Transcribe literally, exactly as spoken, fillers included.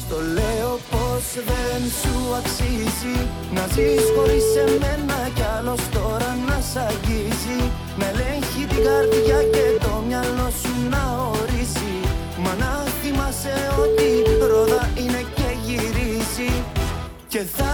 Στο λέω πως δεν σου αξίζει να ζεις χωρίς εμένα κι άλλος τώρα να σ' αγγίζει. Να ελέγχει την καρδιά και το μυαλό σου να ορίσει. Μα να θυμάσαι ότι ρόδα είναι και γυρίζει. Και θα